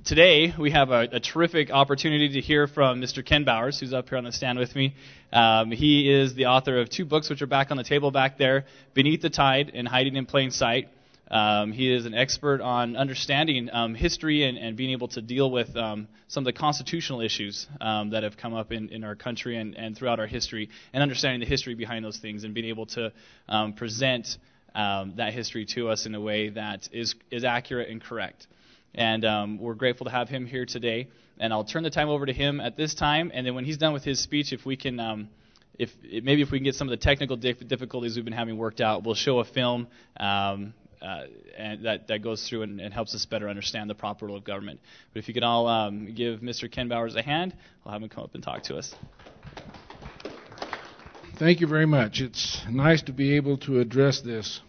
Today, we have a terrific opportunity to hear from Mr. Ken Bowers, who's up here on the stand with me. He is the author of two books, which are back on the table back there, Beneath the Tide and Hiding in Plain Sight. He is an expert on understanding history and being able to deal with some of the constitutional issues that have come up in our country and throughout our history, and understanding the history behind those things and being able to present that history to us in a way that is accurate and correct. And we're grateful to have him here today. And I'll turn the time over to him at this time. And then when he's done with his speech, if we can, if we can get some of the technical difficulties we've been having worked out, we'll show a film and that goes through and helps us better understand the proper role of government. But if you could all give Mr. Ken Bowers a hand, I'll have him come up and talk to us. Thank you very much. It's nice to be able to address this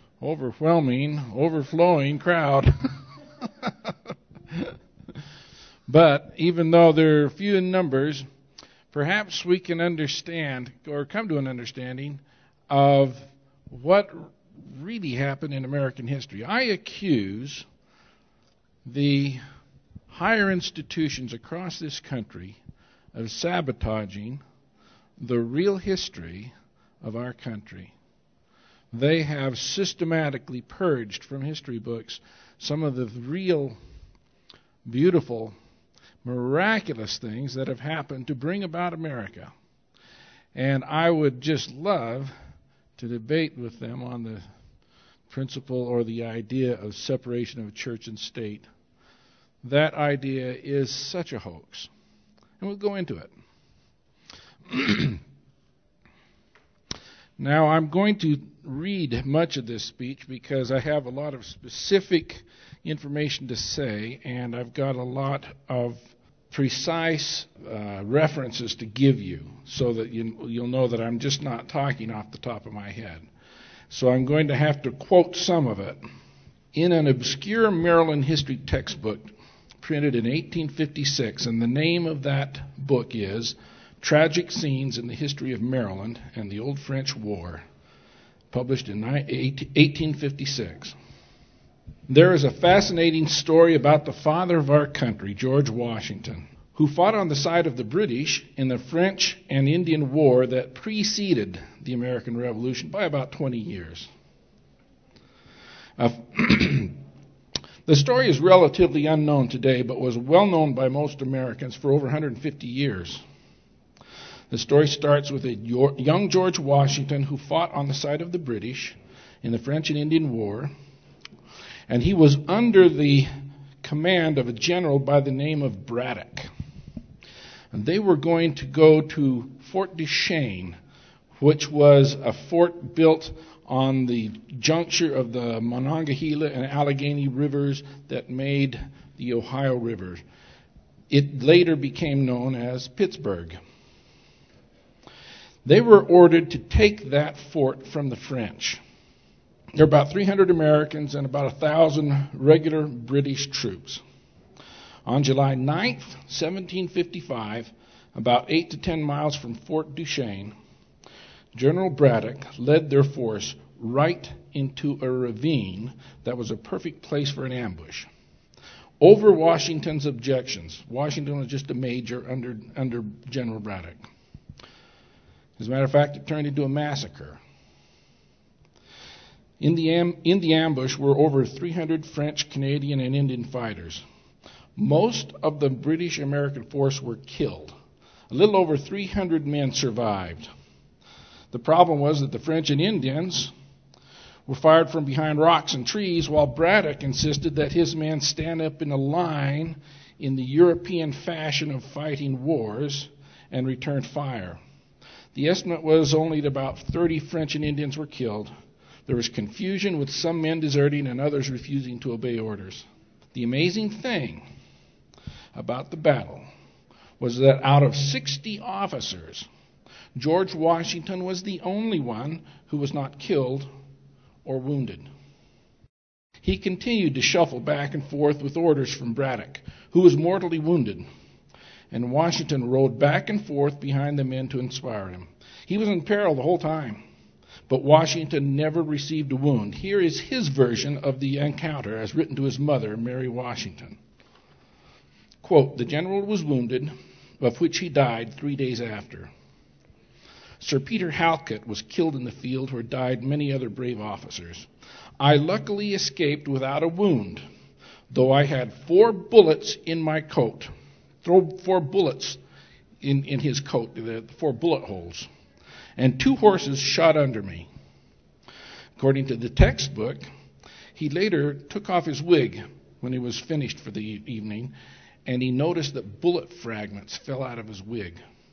overflowing crowd. But even though they're few in numbers, perhaps we can understand or come to an understanding of what really happened in American history. I accuse the higher institutions across this country of sabotaging the real history of our country. They have systematically purged from history books some of the real, beautiful, miraculous things that have happened to bring about America. And I would just love to debate with them on the principle or the idea of separation of church and state. That idea is such a hoax. And we'll go into it. Now, I'm going to read much of this speech because I have a lot of specific information to say, and I've got a lot of precise references to give you so that you'll know that I'm just not talking off the top of my head. So I'm going to have to quote some of it. In an obscure Maryland history textbook printed in 1856, and the name of that book is Tragic Scenes in the History of Maryland and the Old French War, published in 1856. There is a fascinating story about the father of our country, George Washington, who fought on the side of the British in the French and Indian War that preceded the American Revolution by about 20 years. The story is relatively unknown today, but was well known by most Americans for over 150 years. The story starts with a young George Washington who fought on the side of the British in the French and Indian War, and he was under the command of a general by the name of Braddock. And they were going to go to Fort Duchesne, which was a fort built on the juncture of the Monongahela and Allegheny rivers that made the Ohio River. It later became known as Pittsburgh. They were ordered to take that fort from the French. There were about 300 Americans and about 1,000 regular British troops. On July 9th, 1755, about 8 to 10 miles from Fort Duchesne, General Braddock led their force right into a ravine that was a perfect place for an ambush. Over Washington's objections. Washington was just a major under General Braddock. As a matter of fact, it turned into a massacre. In the ambush were over 300 French, Canadian, and Indian fighters. Most of the British-American force were killed. A little over 300 men survived. The problem was that the French and Indians were fired from behind rocks and trees, while Braddock insisted that his men stand up in a line in the European fashion of fighting wars and return fire. The estimate was only that about 30 French and Indians were killed. There was confusion, with some men deserting and others refusing to obey orders. The amazing thing about the battle was that out of 60 officers, George Washington was the only one who was not killed or wounded. He continued to shuffle back and forth with orders from Braddock, who was mortally wounded, and Washington rode back and forth behind the men to inspire him. He was in peril the whole time, but Washington never received a wound. Here is his version of the encounter as written to his mother, Mary Washington. Quote, "The general was wounded, of which he died 3 days after. Sir Peter Halkett was killed in the field where died many other brave officers. I luckily escaped without a wound, though I had 4 bullets in my coat." 4 bullets in his coat, the 4 bullet holes, and 2 horses shot under me. According to the textbook, he later took off his wig when he was finished for the evening, and he noticed that bullet fragments fell out of his wig.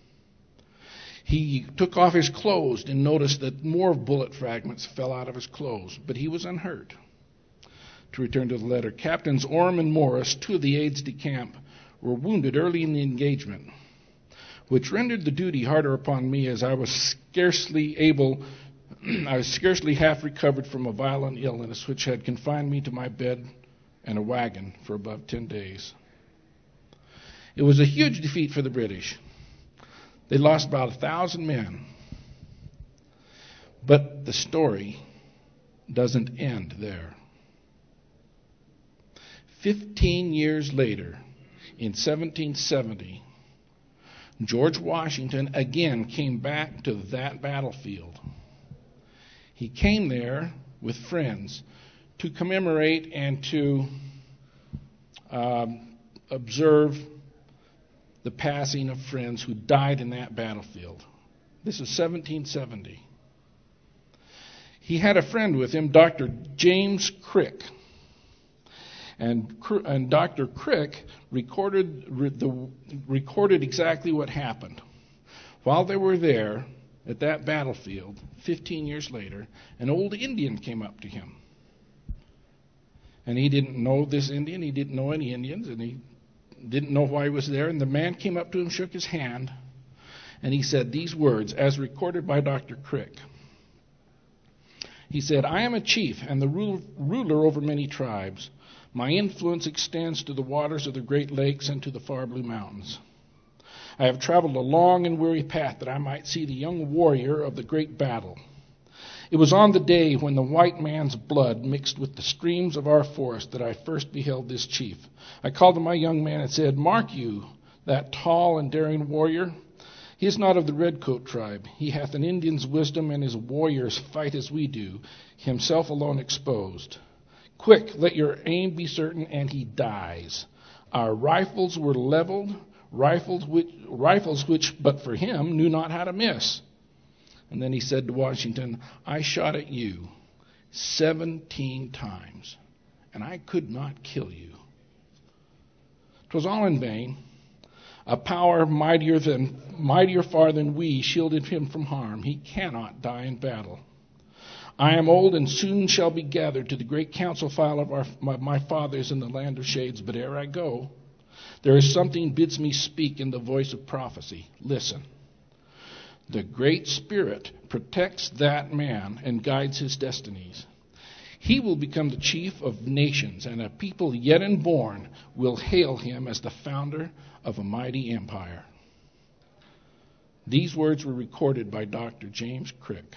He took off his clothes and noticed that more bullet fragments fell out of his clothes, but he was unhurt. To return to the letter, Captains Orme and Morris, 2 of the aides-de-camp, were wounded early in the engagement, which rendered the duty harder upon me, as I was scarcely half recovered from a violent illness which had confined me to my bed and a wagon for above 10 days. It was a huge defeat for the British. They lost about 1,000 men. But the story doesn't end there. 15 years later, in 1770, George Washington again came back to that battlefield. He came there with friends to commemorate and to observe the passing of friends who died in that battlefield. This is 1770. He had a friend with him, Dr. James Crick. And Dr. Crick recorded exactly what happened. While they were there at that battlefield, 15 years later, an old Indian came up to him. And he didn't know this Indian, he didn't know any Indians, and he didn't know why he was there. And the man came up to him, shook his hand, and he said these words, as recorded by Dr. Crick. He said, "I am a chief and the ruler over many tribes. My influence extends to the waters of the Great Lakes and to the far blue mountains. I have traveled a long and weary path that I might see the young warrior of the great battle. It was on the day when the white man's blood mixed with the streams of our forest that I first beheld this chief. I called to my young man and said, 'Mark you that tall and daring warrior? He is not of the redcoat tribe. He hath an Indian's wisdom, and his warriors fight as we do, himself alone exposed. Quick, let your aim be certain,' and he dies. Our rifles were leveled, rifles which, but for him, knew not how to miss. And then he said to Washington, 'I shot at you 17 times, and I could not kill you.' 'Twas all in vain. A power mightier far than we shielded him from harm. He cannot die in battle. I am old and soon shall be gathered to the great council file of my fathers in the land of shades. But ere I go, there is something bids me speak in the voice of prophecy. Listen. The Great Spirit protects that man and guides his destinies. He will become the chief of nations, and a people yet unborn will hail him as the founder of a mighty empire." These words were recorded by Dr. James Crick.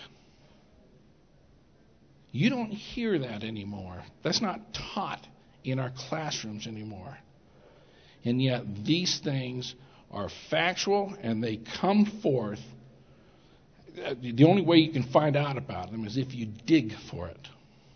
You don't hear that anymore. That's not taught in our classrooms anymore. And yet these things are factual, and they come forth. The only way you can find out about them is if you dig for it.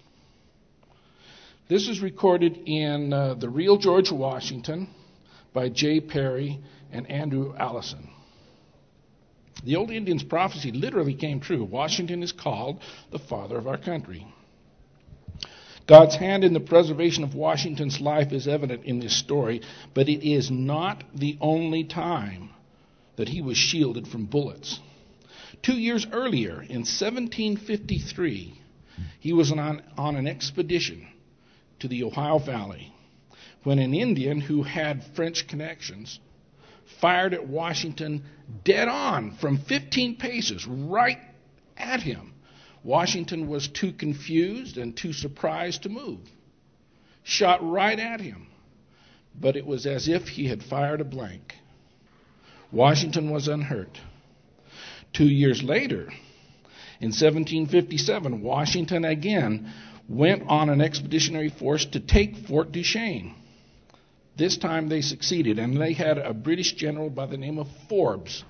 This is recorded in The Real George Washington by J. Perry and Andrew Allison. The old Indian's prophecy literally came true. Washington is called the father of our country. God's hand in the preservation of Washington's life is evident in this story, but it is not the only time that he was shielded from bullets. 2 years earlier, in 1753, he was on an expedition to the Ohio Valley when an Indian who had French connections fired at Washington dead on from 15 paces, right at him. Washington was too confused and too surprised to move. Shot right at him. But it was as if he had fired a blank. Washington was unhurt. 2 years later, in 1757, Washington again went on an expeditionary force to take Fort Duquesne. This time they succeeded, and they had a British general by the name of Forbes.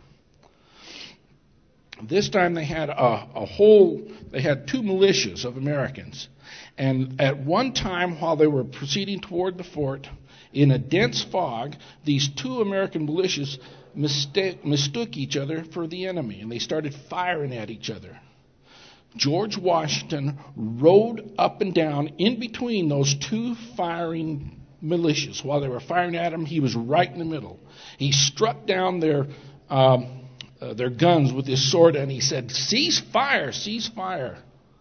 This time they had they had two militias of Americans. And at one time, while they were proceeding toward the fort, in a dense fog, these two American militias mistook each other for the enemy, and they started firing at each other. George Washington rode up and down in between those two firing militias. While they were firing at him, he was right in the middle. He struck down their guns with his sword, and he said, "Cease fire, cease fire."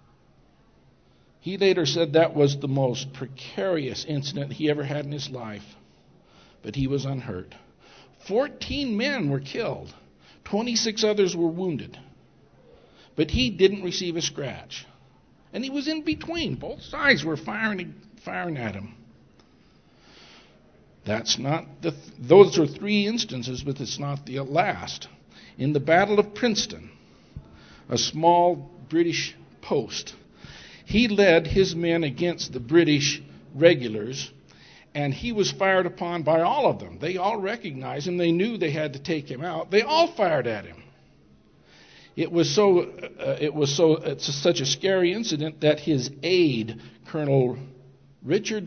He later said that was the most precarious incident he ever had in his life, but he was unhurt. 14 men were killed. 26 others were wounded. But he didn't receive a scratch. And he was in between. Both sides were firing at him. Those are three instances, but it's not the last. In the Battle of Princeton, a small British post, he led his men against the British regulars, and he was fired upon by all of them. They all recognized him. They knew they had to take him out. They all fired at him. It's such a scary incident that his aide, Colonel Richard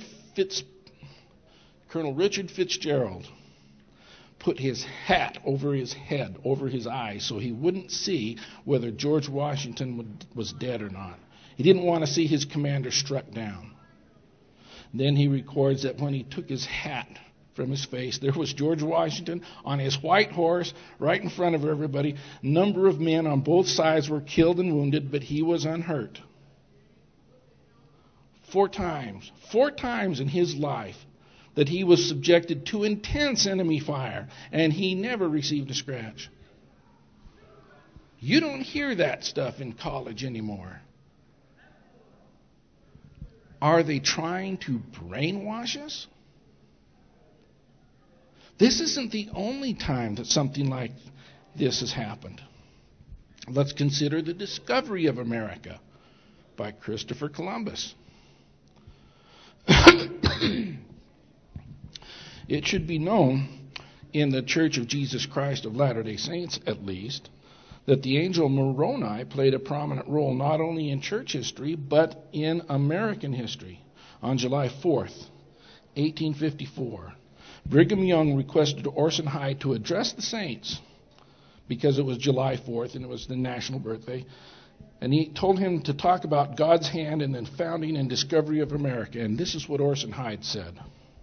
Fitzgerald, put his hat over his head, over his eyes, so he wouldn't see whether George Washington was dead or not. He didn't want to see his commander struck down. Then he records that when he took his hat from his face, there was George Washington on his white horse right in front of everybody. A number of men on both sides were killed and wounded, but he was unhurt. 4 times in his life that he was subjected to intense enemy fire, and he never received a scratch. You don't hear that stuff in college anymore. Are they trying to brainwash us? This isn't the only time that something like this has happened. Let's consider the discovery of America by Christopher Columbus. It should be known in the Church of Jesus Christ of Latter-day Saints, at least, that the angel Moroni played a prominent role not only in church history, but in American history. On July 4th, 1854, Brigham Young requested Orson Hyde to address the saints because it was July 4th and it was the national birthday. And he told him to talk about God's hand in the founding and discovery of America. And this is what Orson Hyde said.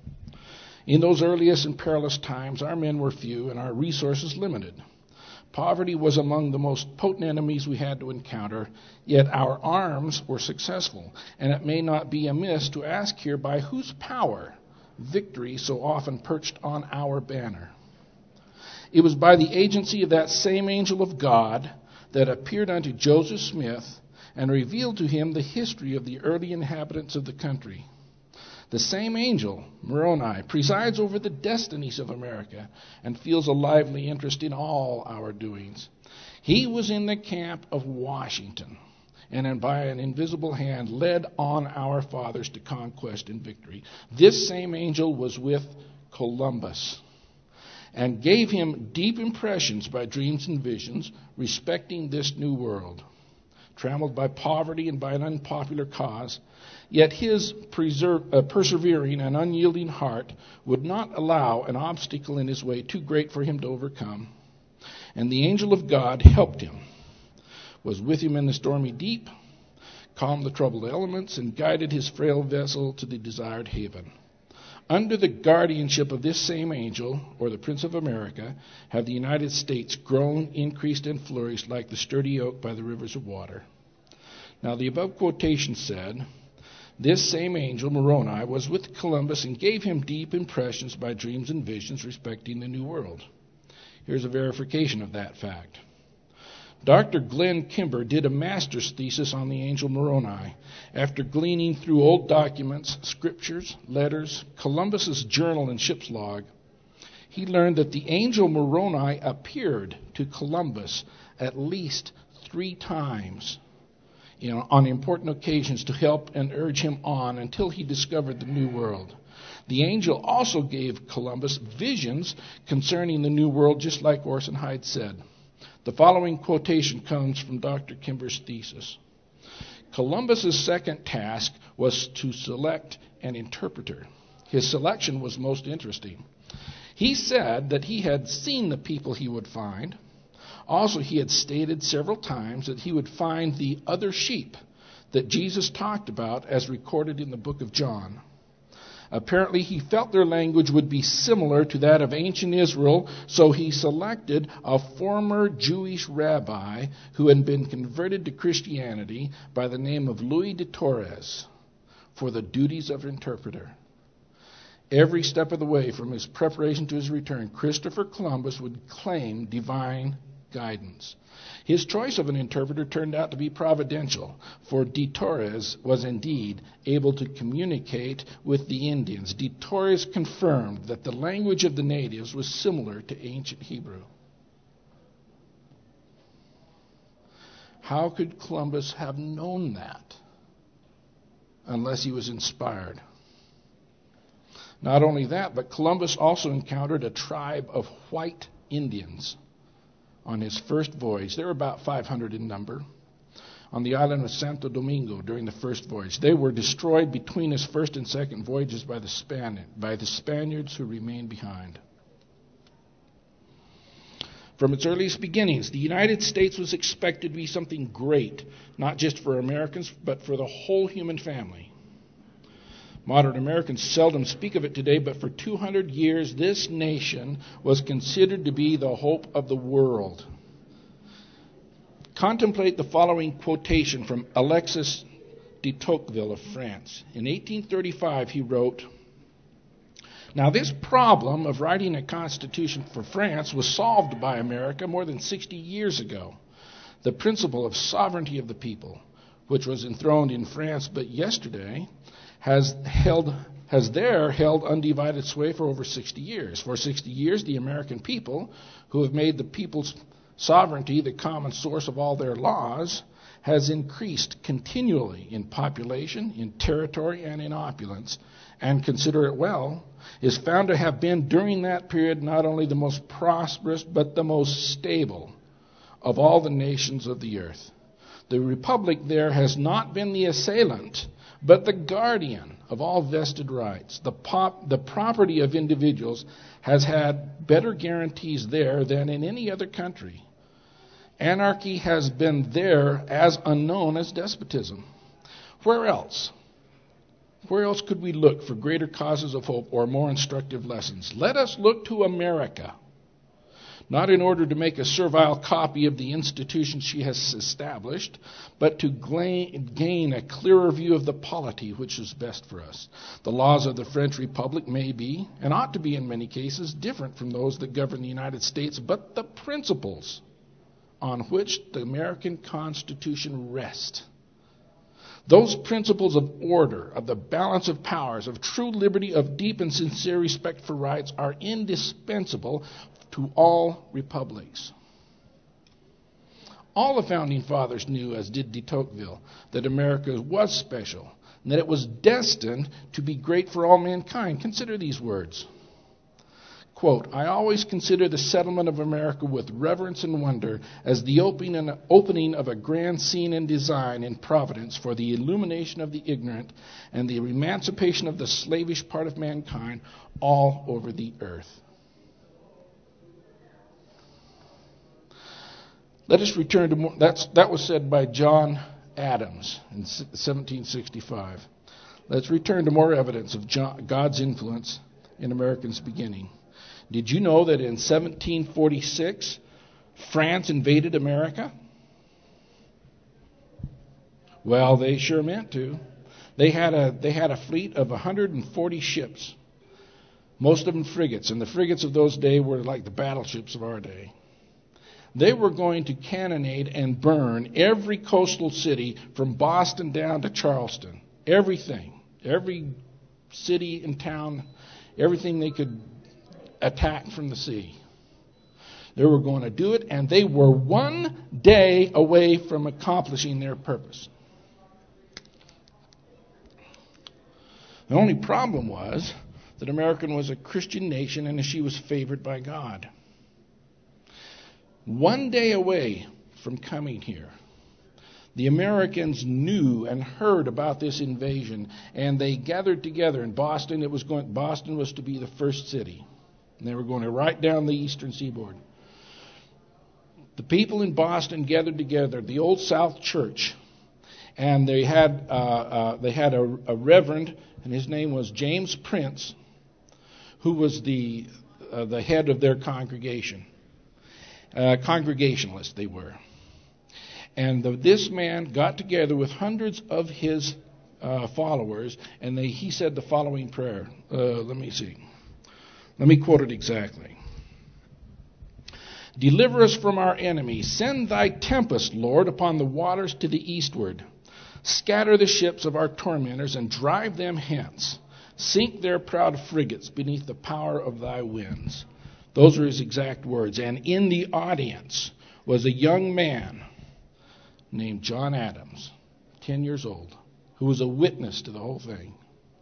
In those earliest and perilous times, our men were few and our resources limited. Poverty was among the most potent enemies we had to encounter, yet our arms were successful, and it may not be amiss to ask here by whose power victory so often perched on our banner. It was by the agency of that same angel of God that appeared unto Joseph Smith and revealed to him the history of the early inhabitants of the country. The same angel, Moroni, presides over the destinies of America and feels a lively interest in all our doings. He was in the camp of Washington and by an invisible hand led on our fathers to conquest and victory. This same angel was with Columbus and gave him deep impressions by dreams and visions respecting this new world. Trammeled by poverty and by an unpopular cause, yet his persevering and unyielding heart would not allow an obstacle in his way too great for him to overcome. And the angel of God helped him, was with him in the stormy deep, calmed the troubled elements, and guided his frail vessel to the desired haven. Under the guardianship of this same angel, or the Prince of America, have the United States grown, increased, and flourished like the sturdy oak by the rivers of water. Now, the above quotation said, this same angel, Moroni, was with Columbus and gave him deep impressions by dreams and visions respecting the New World. Here's a verification of that fact. Dr. Glenn Kimber did a master's thesis on the angel Moroni. After gleaning through old documents, scriptures, letters, Columbus's journal and ship's log, he learned that the angel Moroni appeared to Columbus at least 3 times on important occasions to help and urge him on until he discovered the New World. The angel also gave Columbus visions concerning the New World, just like Orson Hyde said. The following quotation comes from Dr. Kimber's thesis. Columbus's second task was to select an interpreter. His selection was most interesting. He said that he had seen the people he would find. Also, he had stated several times that he would find the other sheep that Jesus talked about as recorded in the book of John. Apparently, he felt their language would be similar to that of ancient Israel, so he selected a former Jewish rabbi who had been converted to Christianity by the name of Louis de Torres for the duties of interpreter. Every step of the way, from his preparation to his return, Christopher Columbus would claim divine guidance. His choice of an interpreter turned out to be providential, for de Torres was indeed able to communicate with the Indians. De Torres confirmed that the language of the natives was similar to ancient Hebrew. How could Columbus have known that unless he was inspired? Not only that, but Columbus also encountered a tribe of white Indians on his first voyage. They were about 500 in number on the island of Santo Domingo during the first voyage. They were destroyed between his first and second voyages by the Spaniards who remained behind. From its earliest beginnings, the United States was expected to be something great, not just for Americans, but for the whole human family. Modern Americans seldom speak of it today, but for 200 years, this nation was considered to be the hope of the world. Contemplate the following quotation from Alexis de Tocqueville of France. In 1835, he wrote, "Now this problem of writing a constitution for France was solved by America more than 60 years ago. The principle of sovereignty of the people, which was enthroned in France but yesterday, has there held undivided sway for over 60 years. For 60 years, the American people, who have made the people's sovereignty the common source of all their laws, has increased continually in population, in territory, and in opulence, and consider it well, is found to have been during that period not only the most prosperous, but the most stable of all the nations of the earth. The republic there has not been the assailant, but the guardian of all vested rights. The property of individuals has had better guarantees there than in any other country. Anarchy has been there as unknown as despotism. Where else? Where else could we look for greater causes of hope or more instructive lessons? Let us look to America, not in order to make a servile copy of the institutions she has established, but to gain a clearer view of the polity which is best for us. The laws of the French Republic may be, and ought to be in many cases, different from those that govern the United States, but the principles on which the American Constitution rests, those principles of order, of the balance of powers, of true liberty, of deep and sincere respect for rights, are indispensable to all republics. All the founding fathers knew, as did de Tocqueville, that America was special and that it was destined to be great for all mankind. Consider these words. Quote, "I always consider the settlement of America with reverence and wonder as the opening of a grand scene and design in Providence for the illumination of the ignorant and the emancipation of the slavish part of mankind all over the earth." Let us return to more. That was said by John Adams in 1765. Let's return to more evidence of God's influence in America's beginning. Did you know that in 1746, France invaded America? Well, they sure meant to. They had a fleet of 140 ships, most of them frigates, and the frigates of those days were like the battleships of our day. They were going to cannonade and burn every coastal city from Boston down to Charleston. Everything. Every city and town, everything they could attack from the sea. They were going to do it, and they were one day away from accomplishing their purpose. The only problem was that America was a Christian nation and she was favored by God. One day away from coming here, the Americans knew and heard about this invasion, and they gathered together in Boston. Boston was to be the first city, and they were going to right down the eastern seaboard. The people in Boston gathered together, the Old South Church, and they had a reverend, and his name was James Prince, who was the head of their congregation. Congregationalists they were. And this man got together with hundreds of his followers, and he said the following prayer. Let me quote it exactly. Deliver us from our enemies. Send thy tempest, Lord, upon the waters to the eastward. Scatter the ships of our tormentors and drive them hence. Sink their proud frigates beneath the power of thy winds. Those are his exact words. And in the audience was a young man named John Adams, 10 years old, who was a witness to the whole thing.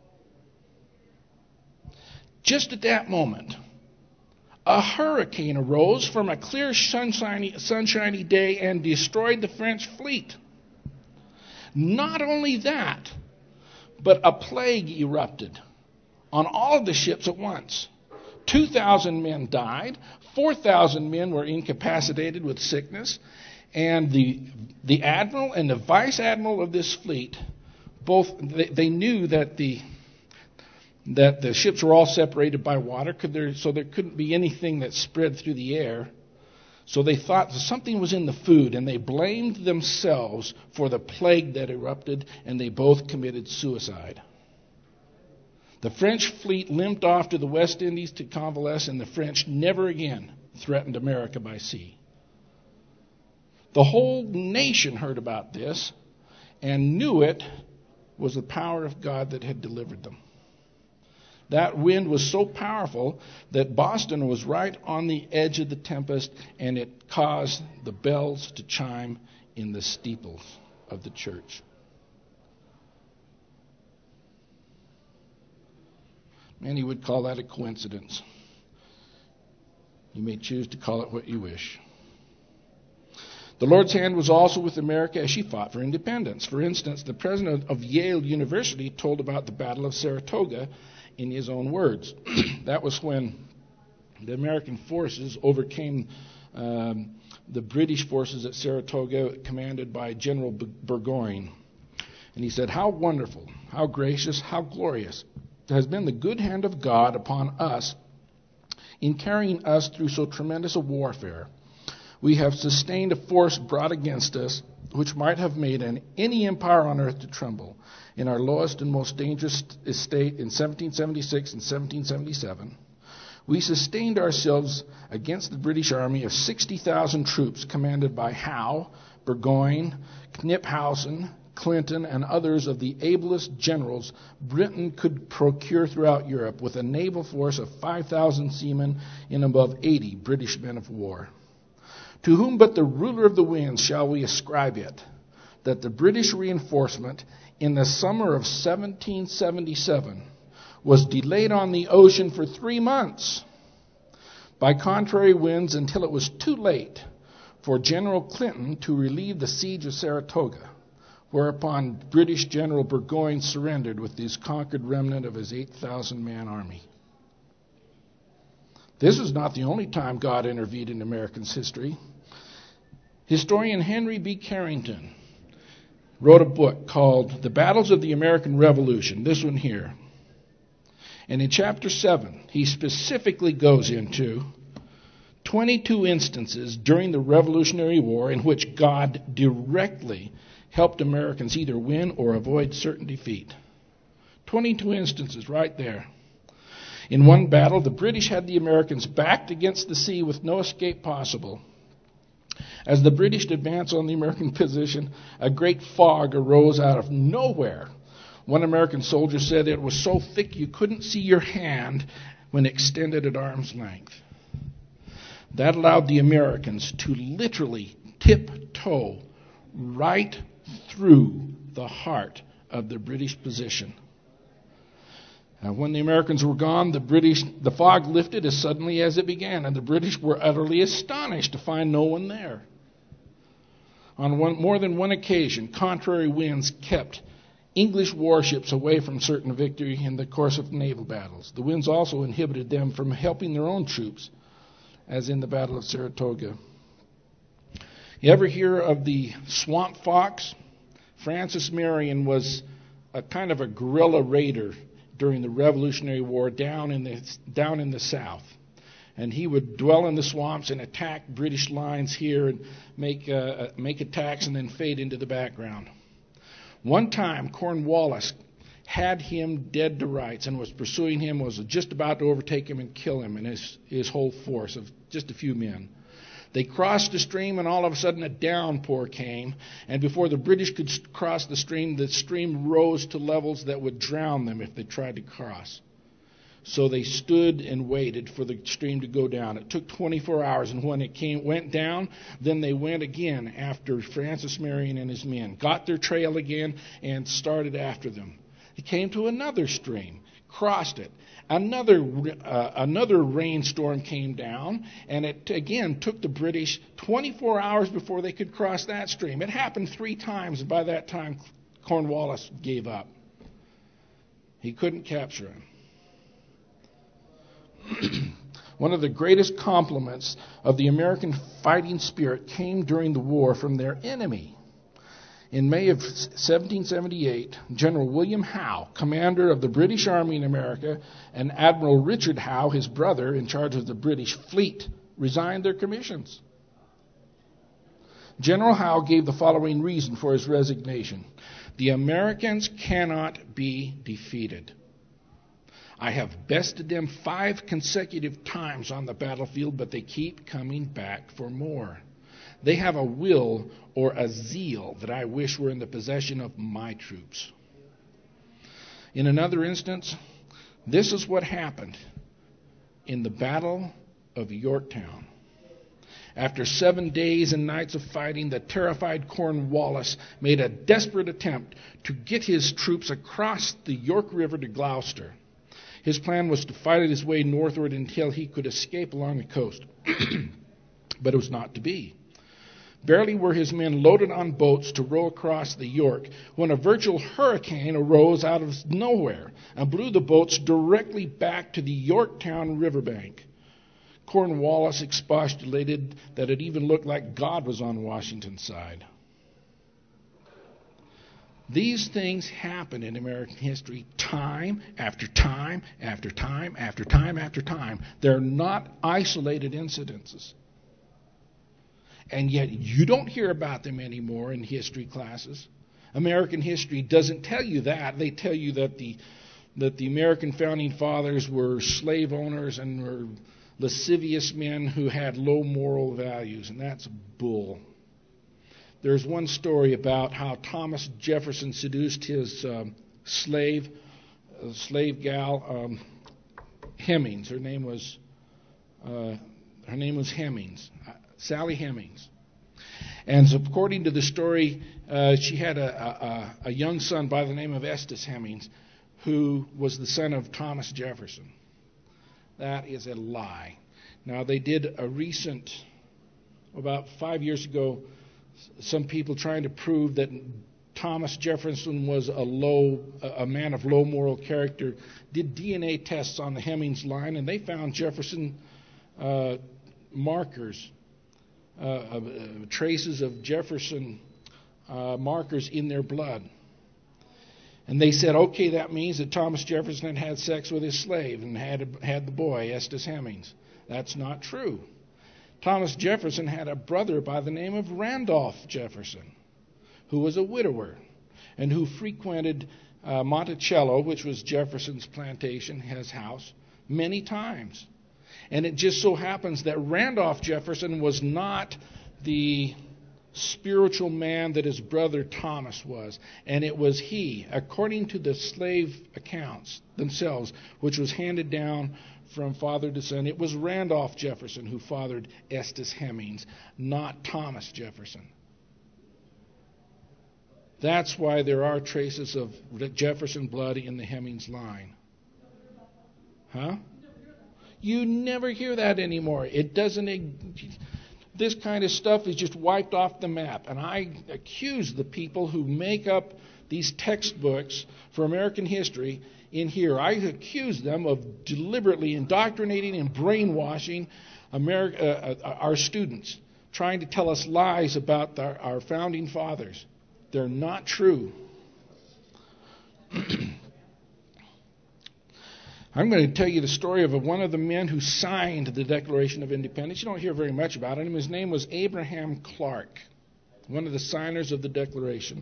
Just at that moment, a hurricane arose from a clear sunshiny day and destroyed the French fleet. Not only that, but a plague erupted on all of the ships at once. 2,000 men died, 4,000 men were incapacitated with sickness, and the admiral and the vice admiral of this fleet, both they knew that the ships were all separated by water, so there couldn't be anything that spread through the air. So they thought something was in the food, and they blamed themselves for the plague that erupted, and they both committed suicide. The French fleet limped off to the West Indies to convalesce, and the French never again threatened America by sea. The whole nation heard about this and knew it was the power of God that had delivered them. That wind was so powerful that Boston was right on the edge of the tempest, and it caused the bells to chime in the steeples of the church. Many would call that a coincidence. You may choose to call it what you wish. The Lord's hand was also with America as she fought for independence. For instance, the president of Yale University told about the Battle of Saratoga in his own words. That was when the American forces overcame the British forces at Saratoga, commanded by General Burgoyne. And he said, "How wonderful, how gracious, how glorious has been the good hand of God upon us in carrying us through so tremendous a warfare. We have sustained a force brought against us, which might have made any empire on earth to tremble. In our lowest and most dangerous state in 1776 and 1777, we sustained ourselves against the British army of 60,000 troops commanded by Howe, Burgoyne, Knyphausen, Clinton, and others of the ablest generals Britain could procure throughout Europe, with a naval force of 5,000 seamen and above 80 British men of war. To whom but the ruler of the winds shall we ascribe it, that the British reinforcement in the summer of 1777 was delayed on the ocean for 3 months by contrary winds until it was too late for General Clinton to relieve the siege of Saratoga, whereupon British General Burgoyne surrendered with his conquered remnant of his 8,000-man army." This is not the only time God intervened in Americans' history. Historian Henry B. Carrington wrote a book called The Battles of the American Revolution, this one here. And in chapter 7, he specifically goes into 22 instances during the Revolutionary War in which God directly helped Americans either win or avoid certain defeat. 22 instances right there. In one battle, the British had the Americans backed against the sea with no escape possible. As the British advanced on the American position, a great fog arose out of nowhere. One American soldier said it was so thick you couldn't see your hand when extended at arm's length. That allowed the Americans to literally tiptoe right through the heart of the British position. When the Americans were gone, the fog lifted as suddenly as it began, and the British were utterly astonished to find no one there. On more than one occasion, contrary winds kept English warships away from certain victory in the course of naval battles. The winds also inhibited them from helping their own troops, as in the Battle of Saratoga. You ever hear of the Swamp Fox? Francis Marion was a kind of a guerrilla raider during the Revolutionary War down in the South. And he would dwell in the swamps and attack British lines here and make attacks and then fade into the background. One time, Cornwallis had him dead to rights and was pursuing him, was just about to overtake him and kill him and his whole force of just a few men. They crossed the stream, and all of a sudden a downpour came, and before the British could cross the stream rose to levels that would drown them if they tried to cross. So they stood and waited for the stream to go down. It took 24 hours, and when it went down, then they went again after Francis Marion and his men, got their trail again, and started after them. They came to another stream, crossed it. Another rainstorm came down, and it again took the British 24 hours before they could cross that stream. It happened 3 times, and by that time Cornwallis gave up. He couldn't capture him. One of the greatest compliments of the American fighting spirit came during the war from their enemy. In May of 1778, General William Howe, commander of the British Army in America, and Admiral Richard Howe, his brother, in charge of the British fleet, resigned their commissions. General Howe gave the following reason for his resignation: "The Americans cannot be defeated. I have bested them 5 consecutive times on the battlefield, but they keep coming back for more. They have a will or a zeal that I wish were in the possession of my troops." In another instance, this is what happened in the Battle of Yorktown. After 7 days and nights of fighting, the terrified Cornwallis made a desperate attempt to get his troops across the York River to Gloucester. His plan was to fight his way northward until he could escape along the coast. But it was not to be. Barely were his men loaded on boats to row across the York when a virtual hurricane arose out of nowhere and blew the boats directly back to the Yorktown riverbank. Cornwallis expostulated that it even looked like God was on Washington's side. These things happen in American history time after time after time after time after time. They're not isolated incidences. And yet you don't hear about them anymore in history classes. American history doesn't tell you that. They tell you that the American founding fathers were slave owners and were lascivious men who had low moral values, and that's bull. There's one story about how Thomas Jefferson seduced his slave gal, Hemings. Her name was Hemings. Sally Hemings. And so according to the story, she had a young son by the name of Estes Hemings, who was the son of Thomas Jefferson. That is a lie. Now, they did a recent, about 5 years ago, some people trying to prove that Thomas Jefferson was a man of low moral character, did DNA tests on the Hemings line, and they found Jefferson markers, traces of Jefferson markers in their blood. And they said, okay, that means that Thomas Jefferson had sex with his slave and had the boy, Estes Hemings. That's not true. Thomas Jefferson had a brother by the name of Randolph Jefferson, who was a widower and who frequented Monticello, which was Jefferson's plantation, his house, many times. And it just so happens that Randolph Jefferson was not the spiritual man that his brother Thomas was. And it was he, according to the slave accounts themselves, which was handed down from father to son. It was Randolph Jefferson who fathered Estes Hemings, not Thomas Jefferson. That's why there are traces of Jefferson blood in the Hemings line. Huh? You never hear that anymore. It doesn't. This kind of stuff is just wiped off the map. And I accuse the people who make up these textbooks for American history in here. I accuse them of deliberately indoctrinating and brainwashing our students, trying to tell us lies about our founding fathers. They're not true. I'm going to tell you the story of one of the men who signed the Declaration of Independence. You don't hear very much about him. His name was Abraham Clark, one of the signers of the Declaration.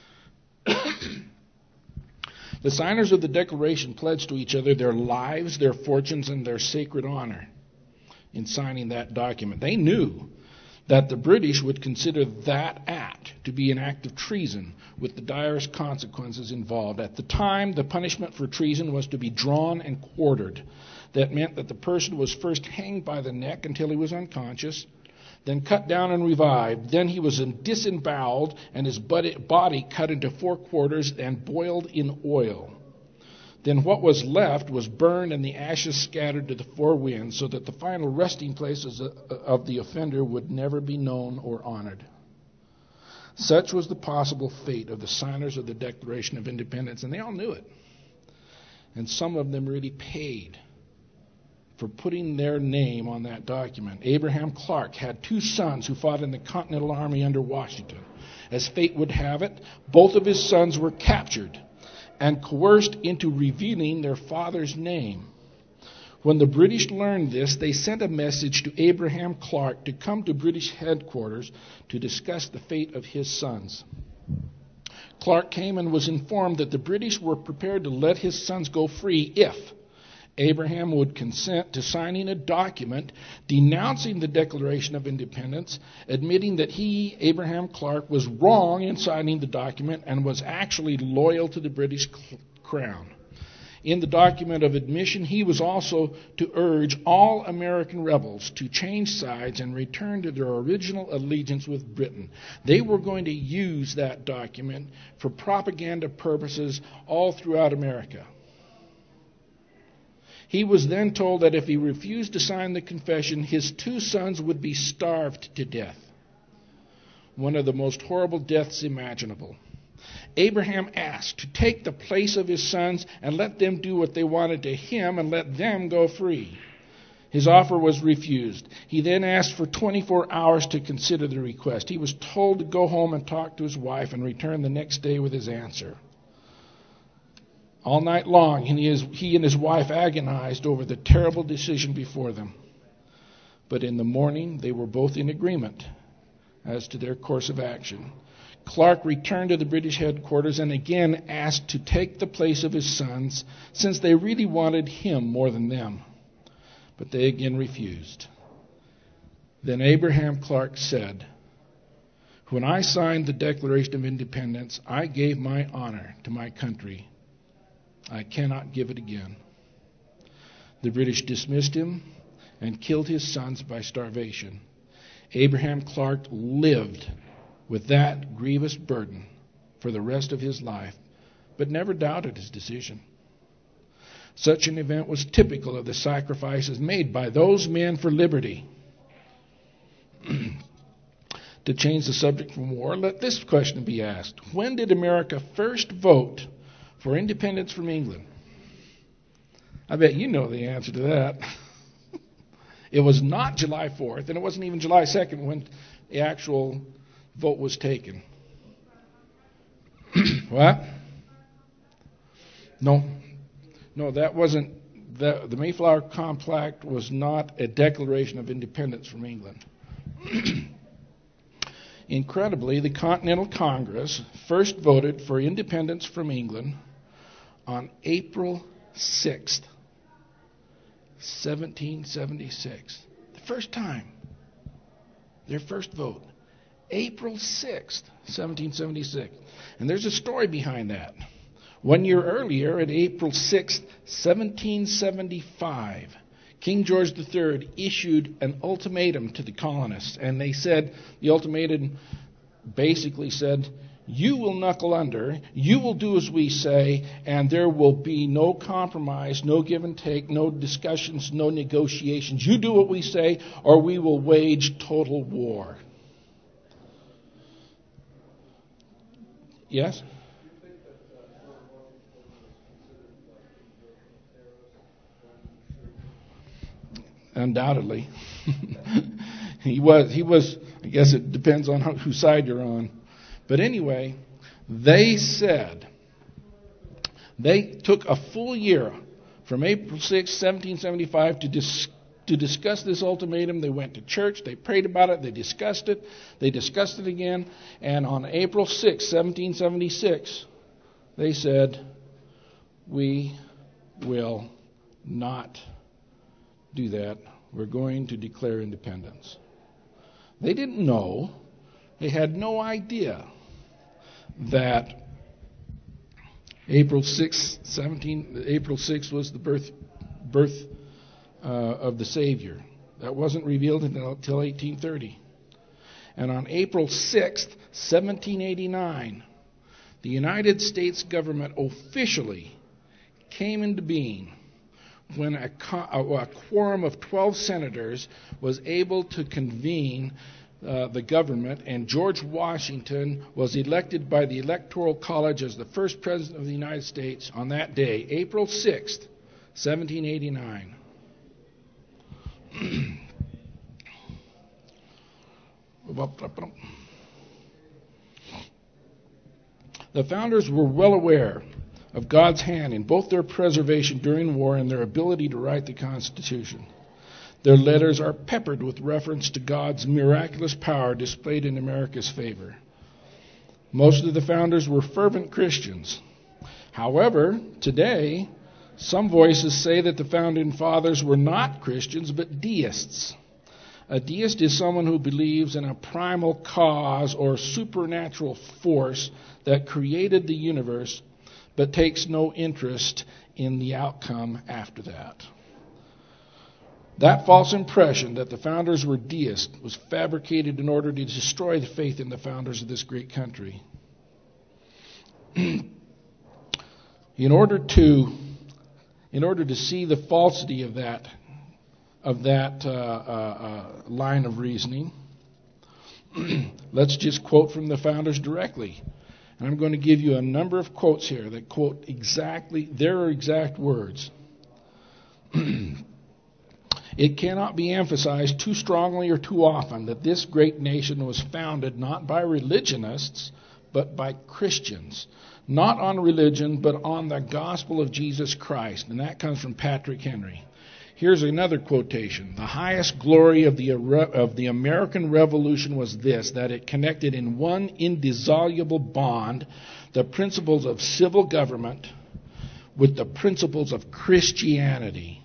The signers of the Declaration pledged to each other their lives, their fortunes, and their sacred honor in signing that document. They knew that the British would consider that act to be an act of treason with the direst consequences involved. At the time, the punishment for treason was to be drawn and quartered. That meant that the person was first hanged by the neck until he was unconscious, then cut down and revived. Then he was disemboweled and his body cut into 4 quarters and boiled in oil. Then what was left was burned and the ashes scattered to the 4 winds, so that the final resting places of the offender would never be known or honored. Such was the possible fate of the signers of the Declaration of Independence, and they all knew it. And some of them really paid for putting their name on that document. Abraham Clark had 2 sons who fought in the Continental Army under Washington. As fate would have it, both of his sons were captured and coerced into revealing their father's name. When the British learned this, they sent a message to Abraham Clark to come to British headquarters to discuss the fate of his sons. Clark came and was informed that the British were prepared to let his sons go free if Abraham would consent to signing a document denouncing the Declaration of Independence, admitting that he, Abraham Clark, was wrong in signing the document and was actually loyal to the British Crown. In the document of admission, he was also to urge all American rebels to change sides and return to their original allegiance with Britain. They were going to use that document for propaganda purposes all throughout America. He was then told that if he refused to sign the confession, his 2 sons would be starved to death. One of the most horrible deaths imaginable. Abraham asked to take the place of his sons and let them do what they wanted to him and let them go free. His offer was refused. He then asked for 24 hours to consider the request. He was told to go home and talk to his wife and return the next day with his answer. All night long, he and his wife agonized over the terrible decision before them. But in the morning, they were both in agreement as to their course of action. Clark returned to the British headquarters and again asked to take the place of his sons, since they really wanted him more than them. But they again refused. Then Abraham Clark said, "When I signed the Declaration of Independence, I gave my honor to my country. I cannot give it again." The British dismissed him and killed his sons by starvation. Abraham Clark lived with that grievous burden for the rest of his life, but never doubted his decision. Such an event was typical of the sacrifices made by those men for liberty. To change the subject from war, let this question be asked. When did America first vote for independence from England? I bet you know the answer to that. It was not July 4th, and it wasn't even July 2nd when the actual vote was taken. What? No, that wasn't. The Mayflower Compact was not a declaration of independence from England. Incredibly, the Continental Congress first voted for independence from England on April 6th, 1776. The first time. Their first vote. April 6th, 1776. And there's a story behind that. 1 year earlier, at April 6th, 1775, King George III issued an ultimatum to the colonists. And they said, the ultimatum basically said, You will knuckle under, you will do as we say, and there will be no compromise, no give and take, no discussions, no negotiations. You do what we say, or we will wage total war. Yes? Undoubtedly. He was, I guess it depends on whose side you're on. But anyway, they said, they took a full year from April 6, 1775 to discuss this ultimatum. They went to church, they prayed about it, they discussed it again, and on April 6, 1776, they said, we will not do that. We're going to declare independence. They didn't know, they had no idea that April 6 was the birth of the Savior. That wasn't revealed until 1830. And on April 6th, 1789, the United States government officially came into being when a quorum of 12 senators was able to convene the government, and George Washington was elected by the Electoral College as the first president of the United States on that day, April 6th, 1789. The founders were well aware of God's hand in both their preservation during war and their ability to write the Constitution. Their letters are peppered with reference to God's miraculous power displayed in America's favor. Most of the founders were fervent Christians. However, today, some voices say that the founding fathers were not Christians, but deists. A deist is someone who believes in a primal cause or supernatural force that created the universe, but takes no interest in the outcome after that. That false impression that the founders were deists was fabricated in order to destroy the faith in the founders of this great country. In order to see the falsity of that line of reasoning, let's just quote from the founders directly. And I'm going to give you a number of quotes here that quote exactly their exact words. It cannot be emphasized too strongly or too often that this great nation was founded not by religionists, but by Christians. Not on religion, but on the gospel of Jesus Christ. And that comes from Patrick Henry. Here's another quotation. The highest glory of the American Revolution was this, that it connected in one indissoluble bond the principles of civil government with the principles of Christianity.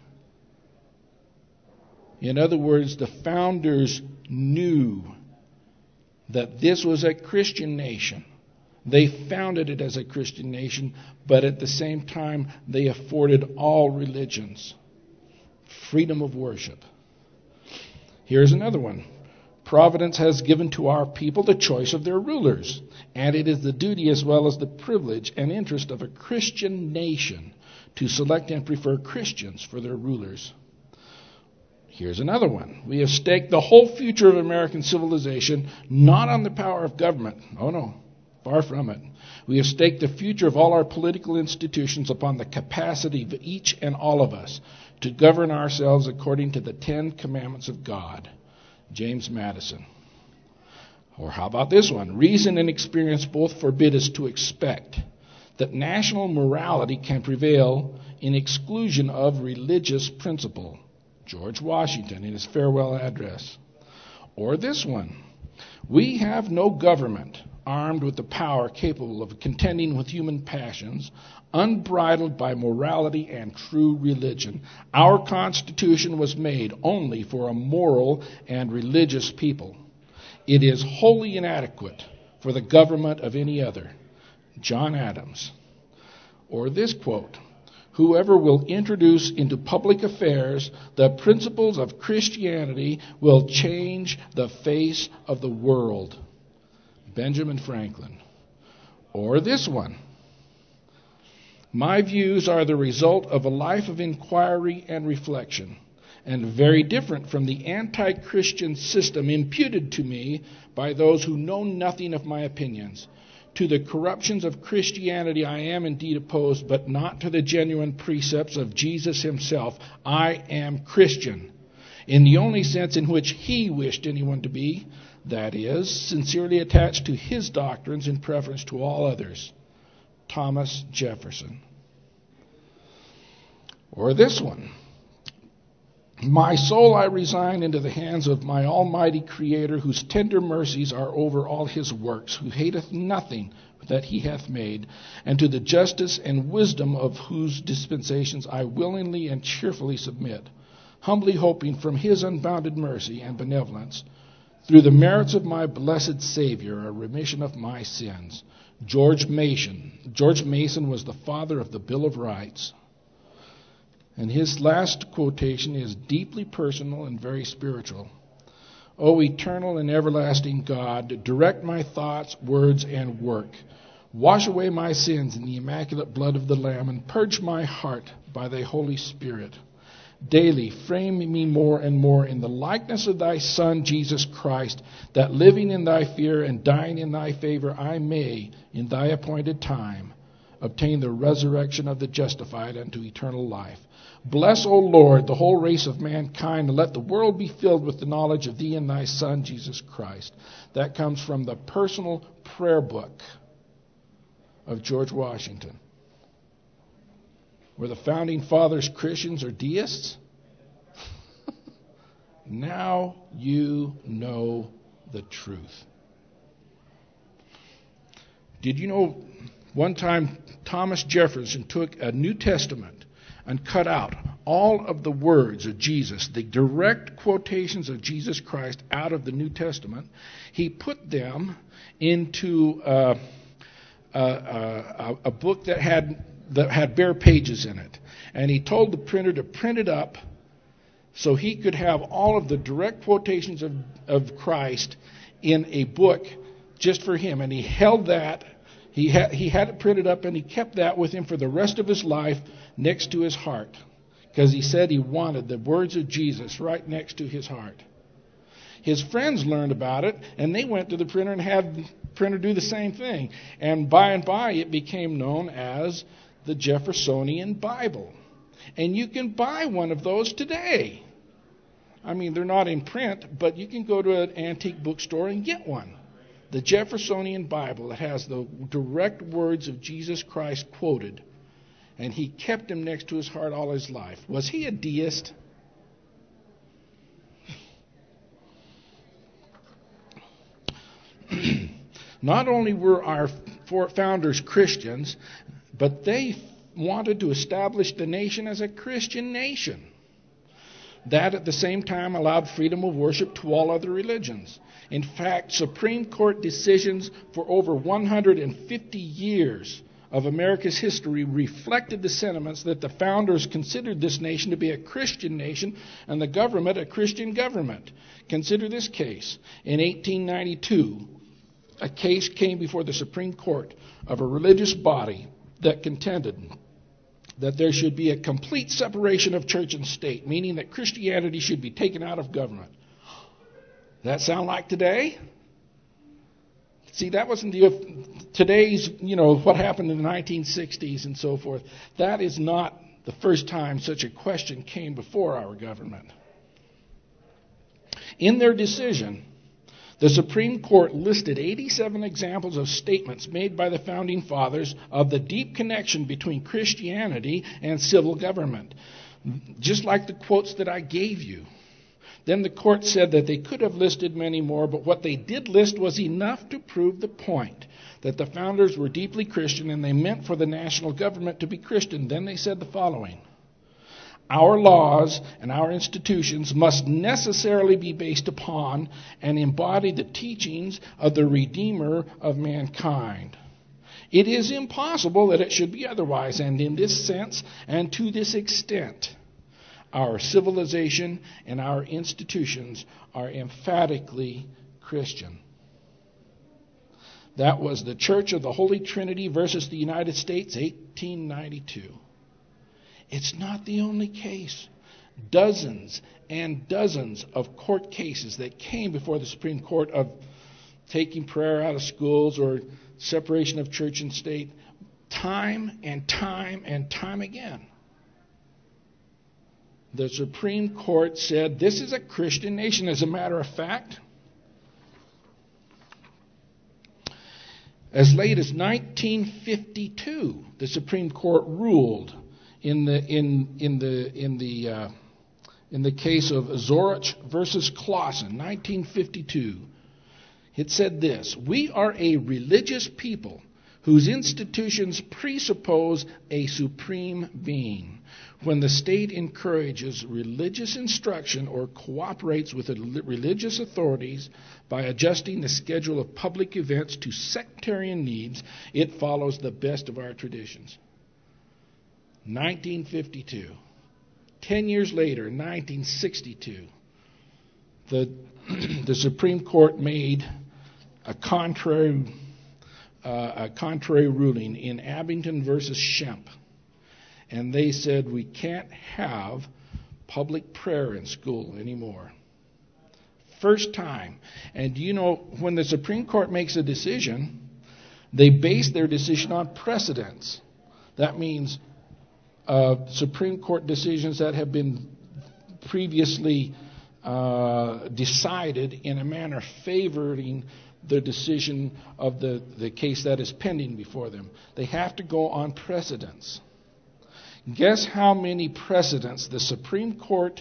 In other words, the founders knew that this was a Christian nation. They founded it as a Christian nation, but at the same time, they afforded all religions freedom of worship. Here's another one. Providence has given to our people the choice of their rulers, and it is the duty as well as the privilege and interest of a Christian nation to select and prefer Christians for their rulers. Here's another one. We have staked the whole future of American civilization not on the power of government. Oh no, far from it. We have staked the future of all our political institutions upon the capacity of each and all of us to govern ourselves according to the 10 Commandments of God. James Madison. Or how about this one? Reason and experience both forbid us to expect that national morality can prevail in exclusion of religious principle. George Washington in his farewell address. Or this one. We have no government armed with the power capable of contending with human passions, unbridled by morality and true religion. Our Constitution was made only for a moral and religious people. It is wholly inadequate for the government of any other. John Adams. Or this quote, whoever will introduce into public affairs the principles of Christianity will change the face of the world. Benjamin Franklin. Or this one. My views are the result of a life of inquiry and reflection, and very different from the anti-Christian system imputed to me by those who know nothing of my opinions. To the corruptions of Christianity I am indeed opposed, but not to the genuine precepts of Jesus himself. I am Christian, in the only sense in which he wished anyone to be, that is, sincerely attached to his doctrines in preference to all others. Thomas Jefferson. Or this one. My soul I resign into the hands of my almighty Creator, whose tender mercies are over all his works, who hateth nothing that he hath made, and to the justice and wisdom of whose dispensations I willingly and cheerfully submit, humbly hoping from his unbounded mercy and benevolence, through the merits of my blessed Savior, a remission of my sins. George Mason. George Mason was the father of the Bill of Rights. And his last quotation is deeply personal and very spiritual. O eternal and everlasting God, direct my thoughts, words, and work. Wash away my sins in the immaculate blood of the Lamb, and purge my heart by thy Holy Spirit. Daily frame me more and more in the likeness of thy Son, Jesus Christ, that living in thy fear and dying in thy favor, I may, in thy appointed time, obtain the resurrection of the justified unto eternal life. Bless, O Lord, the whole race of mankind, and let the world be filled with the knowledge of thee and thy Son, Jesus Christ. That comes from the personal prayer book of George Washington. Were the founding fathers Christians or deists? Now you know the truth. Did you know one time Thomas Jefferson took a New Testament and cut out all of the words of Jesus, the direct quotations of Jesus Christ out of the New Testament? He put them into a book that had bare pages in it. And he told the printer to print it up so he could have all of the direct quotations of Christ in a book just for him. And he held that. He had it printed up, and he kept that with him for the rest of his life next to his heart, because he said he wanted the words of Jesus right next to his heart. His friends learned about it, and they went to the printer and had the printer do the same thing. And by it became known as the Jeffersonian Bible. And you can buy one of those today. I mean, they're not in print, but you can go to an antique bookstore and get one. The Jeffersonian Bible that has the direct words of Jesus Christ quoted. And he kept them next to his heart all his life. Was he a deist? Not only were our founders Christians, but they wanted to establish the nation as a Christian nation. That at the same time allowed freedom of worship to all other religions. In fact, Supreme Court decisions for over 150 years of America's history reflected the sentiments that the founders considered this nation to be a Christian nation and the government a Christian government. Consider this case. In 1892, a case came before the Supreme Court of a religious body that contended that there should be a complete separation of church and state, meaning that Christianity should be taken out of government. That sound like today? See, that wasn't today's, what happened in the 1960s and so forth. That is not the first time such a question came before our government. In their decision, the Supreme Court listed 87 examples of statements made by the Founding Fathers of the deep connection between Christianity and civil government, just like the quotes that I gave you. Then the court said that they could have listed many more, but what they did list was enough to prove the point, that the founders were deeply Christian and they meant for the national government to be Christian. Then they said the following: our laws and our institutions must necessarily be based upon and embody the teachings of the Redeemer of mankind. It is impossible that it should be otherwise, and in this sense and to this extent, our civilization and our institutions are emphatically Christian. That was the Church of the Holy Trinity versus the United States, 1892. It's not the only case. Dozens and dozens of court cases that came before the Supreme Court of taking prayer out of schools or separation of church and state, time and time and time again. The Supreme Court said this is a Christian nation. As a matter of fact, as late as 1952, the Supreme Court ruled in the case of Zorich versus Clausen, 1952. It said this: "We are a religious people whose institutions presuppose a supreme being. When the state encourages religious instruction or cooperates with the religious authorities by adjusting the schedule of public events to sectarian needs, it follows the best of our traditions." 1952. 10 years later, 1962, the Supreme Court made a contrary ruling in Abington versus Shemp. And they said we can't have public prayer in school anymore. First time. And do you know, when the Supreme Court makes a decision, they base their decision on precedents. That means Supreme Court decisions that have been previously decided in a manner favoring the decision of the case that is pending before them. They have to go on precedents. Guess how many precedents the Supreme Court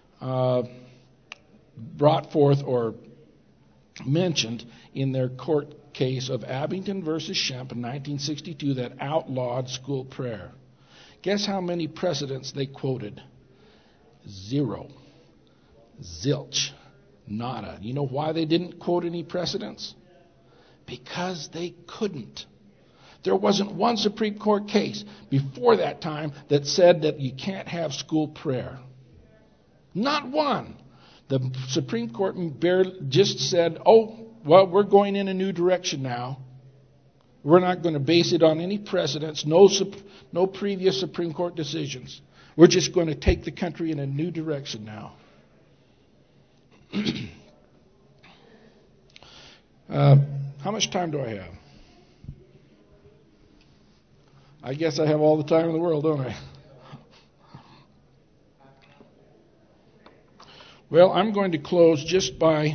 brought forth or mentioned in their court case of Abington versus Shemp in 1962 that outlawed school prayer? Guess how many precedents they quoted? 0. Zilch. Nada. You know why they didn't quote any precedents? Because they couldn't. There wasn't one Supreme Court case before that time that said that you can't have school prayer. Not one. The Supreme Court just said, oh, well, we're going in a new direction now. We're not going to base it on any precedents, no previous Supreme Court decisions. We're just going to take the country in a new direction now. How much time do I have? I guess I have all the time in the world, don't I? Well, I'm going to close just by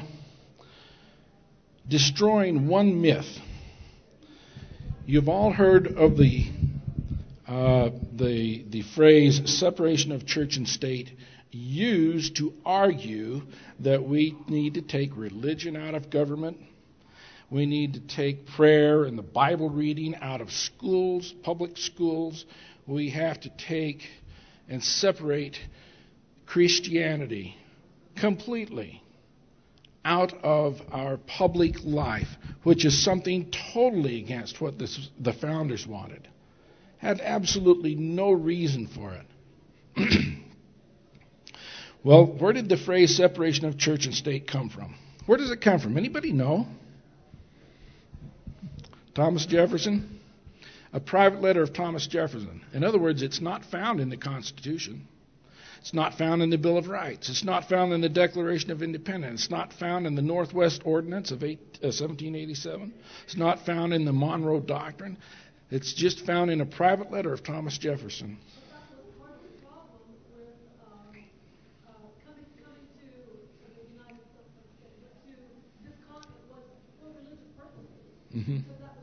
destroying one myth. You've all heard of the phrase separation of church and state used to argue that we need to take religion out of government. We need to take prayer and the Bible reading out of schools, public schools. We have to take and separate Christianity completely out of our public life, which is something totally against what the founders wanted. Had absolutely no reason for it. Well, where did the phrase separation of church and state come from? Where does it come from? Anybody know? Thomas Jefferson? A private letter of Thomas Jefferson. In other words, it's not found in the Constitution. It's not found in the Bill of Rights. It's not found in the Declaration of Independence. It's not found in the Northwest Ordinance of 1787. It's not found in the Monroe Doctrine. It's just found in a private letter of Thomas Jefferson. Mm-hmm.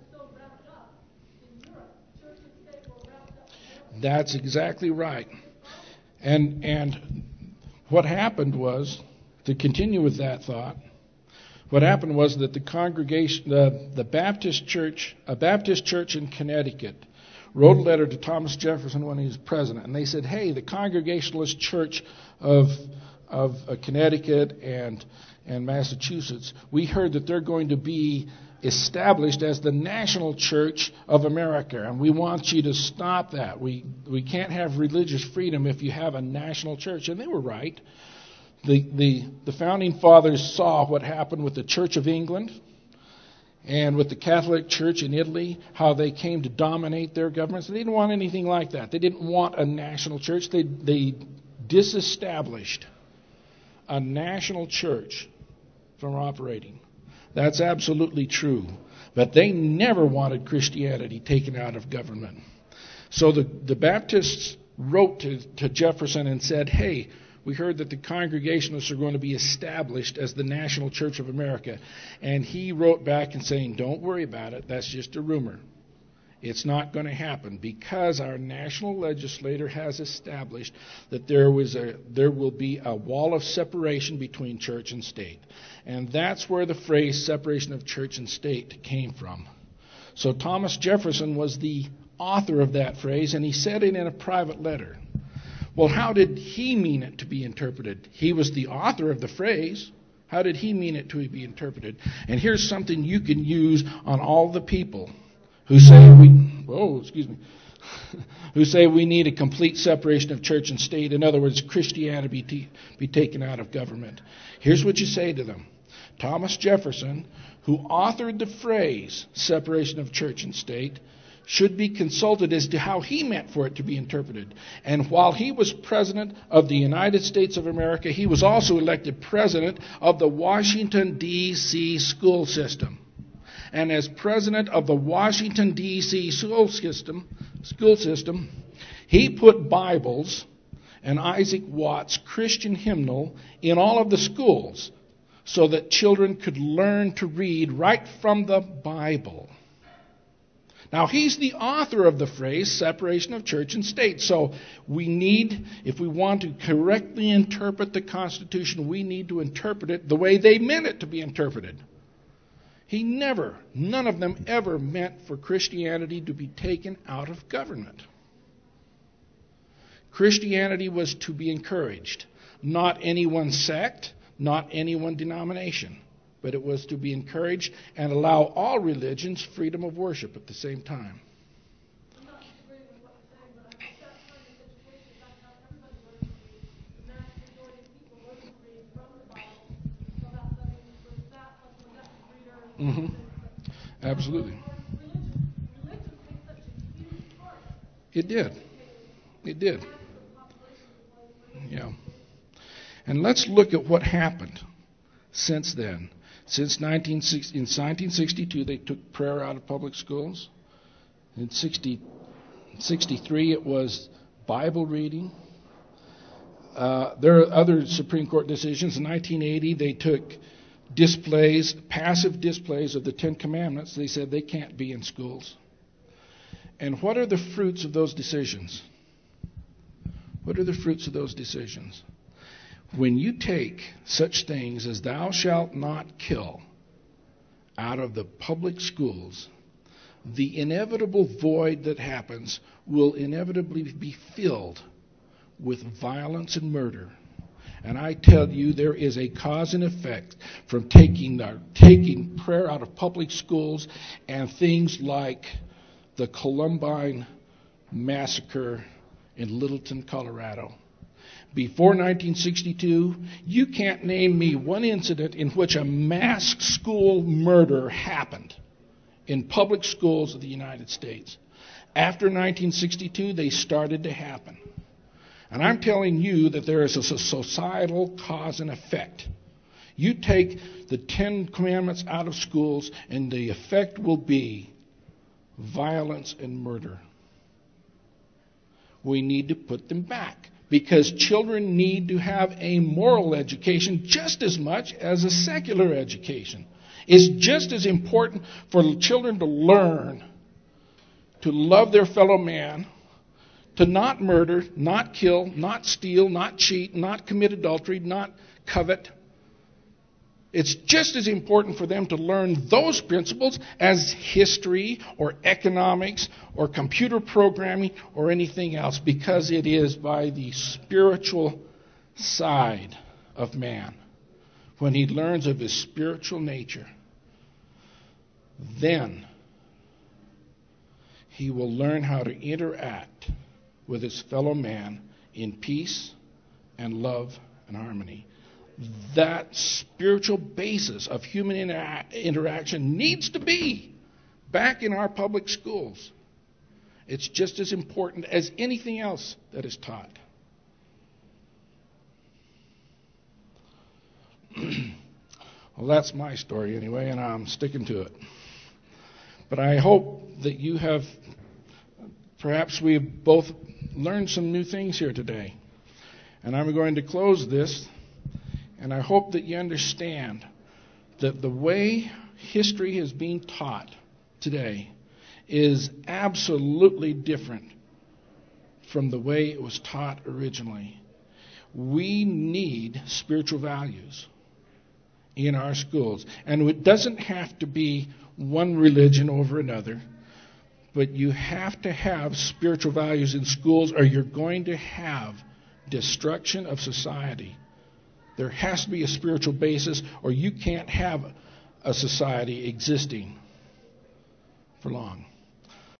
That's exactly right. And what happened was, to continue with that thought, what happened was that the congregation, the Baptist church, a Baptist church in Connecticut, wrote a letter to Thomas Jefferson when he was president, and they said, "Hey, the Congregationalist Church of Connecticut and Massachusetts, we heard that they're going to be established as the national church of America, and we want you to stop that. We can't have religious freedom if you have a national church." And they were right. The founding fathers saw what happened with the Church of England And with the Catholic Church in Italy, how they came to dominate their governments. They didn't want anything like that. They didn't want a national church. They disestablished a national church from operating. That's absolutely true. But they never wanted Christianity taken out of government. So the Baptists wrote to Jefferson and said, hey, we heard that the Congregationalists are going to be established as the National Church of America. And he wrote back and saying, don't worry about it. That's just a rumor. It's not going to happen because our national legislator has established that there will be a wall of separation between church and state. And that's where the phrase separation of church and state came from. So Thomas Jefferson was the author of that phrase, and he said it in a private letter. Well, how did he mean it to be interpreted? He was the author of the phrase. How did he mean it to be interpreted? And here's something you can use on all the people who say who say we need a complete separation of church and state. In other words, Christianity be taken out of government. Here's what you say to them. Thomas Jefferson, who authored the phrase separation of church and state, should be consulted as to how he meant for it to be interpreted. And while he was president of the United States of America, he was also elected president of the Washington, D.C. school system. And as president of the Washington, D.C. school system, he put Bibles and Isaac Watts' Christian hymnal in all of the schools so that children could learn to read right from the Bible. Now, he's the author of the phrase separation of church and state. So we need, if we want to correctly interpret the Constitution, we need to interpret it the way they meant it to be interpreted. None of them ever meant for Christianity to be taken out of government. Christianity was to be encouraged, not any one sect, not any one denomination. But it was to be encouraged and allow all religions freedom of worship at the same time. Mm-hmm. Absolutely. It did. It did. Yeah. And let's look at what happened since then. Since 1962, they took prayer out of public schools. In 1963, it was Bible reading. There are other Supreme Court decisions. In 1980, they took passive displays of the Ten Commandments. They said they can't be in schools. And what are the fruits of those decisions? What are the fruits of those decisions? When you take such things as thou shalt not kill out of the public schools, the inevitable void that happens will inevitably be filled with violence and murder. And I tell you, there is a cause and effect from taking prayer out of public schools and things like the Columbine massacre in Littleton, Colorado. Before 1962, you can't name me one incident in which a mass school murder happened in public schools of the United States. After 1962, they started to happen. And I'm telling you that there is a societal cause and effect. You take the Ten Commandments out of schools, and the effect will be violence and murder. We need to put them back. Because children need to have a moral education just as much as a secular education. It's just as important for children to learn to love their fellow man, to not murder, not kill, not steal, not cheat, not commit adultery, not covet. It's just as important for them to learn those principles as history or economics or computer programming or anything else, because it is by the spiritual side of man. When he learns of his spiritual nature, then he will learn how to interact with his fellow man in peace and love and harmony. that spiritual basis of human interaction needs to be back in our public schools. It's just as important as anything else that is taught. Well, that's my story anyway, and I'm sticking to it. But I hope that you have, perhaps we've both learned some new things here today. And I'm going to close this, and I hope that you understand that the way history is being taught today is absolutely different from the way it was taught originally. We need spiritual values in our schools. And it doesn't have to be one religion over another, but you have to have spiritual values in schools or you're going to have destruction of society. There has to be a spiritual basis or you can't have a society existing for long.